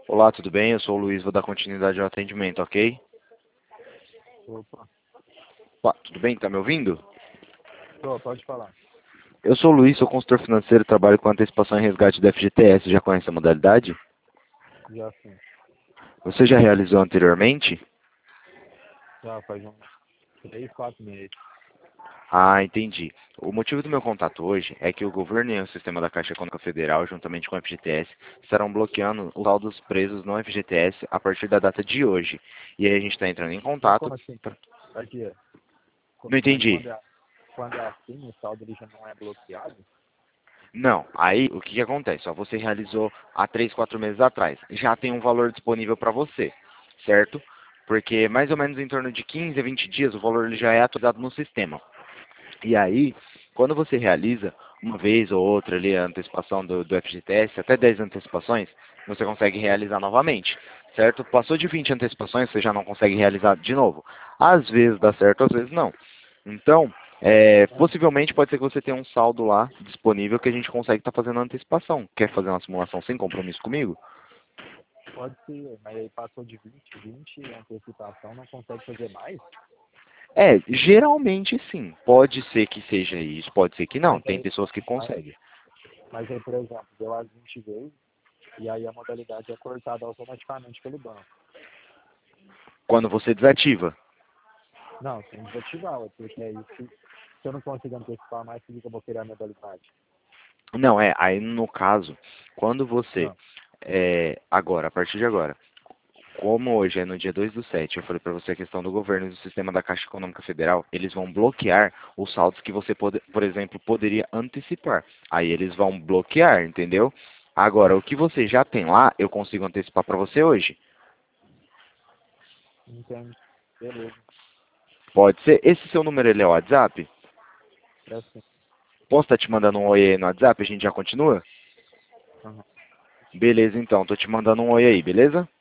Olá, tudo bem? Eu sou o Luiz, vou dar continuidade ao atendimento, ok? Opa, Opa, tudo bem? Tá me ouvindo? pode falar. Eu sou o Luiz, sou consultor financeiro, trabalho com antecipação e resgate da FGTS. Já conhece a modalidade? Já sim, Você já realizou anteriormente? já faz uns 3, 4 meses. Ah, entendi. O motivo do meu contato hoje é que o governo e o sistema da Caixa Econômica Federal, juntamente com a FGTS, estarão bloqueando os saldos presos no FGTS a partir da data de hoje. E aí a gente está entrando em Mas contato. como assim? Aqui, Não mas entendi. quando é assim, o saldo ele já não é bloqueado? Não, aí o que acontece? Ó, você realizou há 3, 4 meses atrás. Já tem um valor disponível para você, certo? Porque mais ou menos em torno de 15 a 20 dias o valor ele já é atualizado no sistema. E aí, quando você realiza uma vez ou outra ali a antecipação do FGTS, até 10 antecipações, você consegue realizar novamente, certo? Passou de 20 antecipações, você já não consegue realizar de novo. Às vezes dá certo, às vezes não. Então, Ah, possivelmente pode ser que você tenha um saldo lá disponível que a gente consegue estar fazendo a antecipação. Quer fazer uma simulação sem compromisso comigo? pode ser, mas aí passou de 20 a antecipação, não consegue fazer mais? Geralmente sim. Pode ser que seja isso, pode ser que não. Mas Tem aí, pessoas que mas, conseguem. mas aí, por exemplo, deu as 20 vezes, e aí a modalidade é cortada automaticamente pelo banco. Quando você desativa. Não, tem que desativar, porque aí se eu não consigo antecipar mais, significa que eu vou querer a modalidade. Não, aí no caso, quando você, Não, agora, a partir de agora, como hoje é no dia 2/7, eu falei para você a questão do governo e do sistema da Caixa Econômica Federal, eles vão bloquear os saldos que você, por exemplo, poderia antecipar. Aí eles vão bloquear, entendeu? Agora, o que você já tem lá, eu consigo antecipar para você hoje. entende? Beleza, Pode ser. Esse seu número, ele é o WhatsApp? é assim. Posso estar te mandando um oi aí no WhatsApp? A gente já continua? Aham. Beleza, então. Tô te mandando um oi aí, beleza?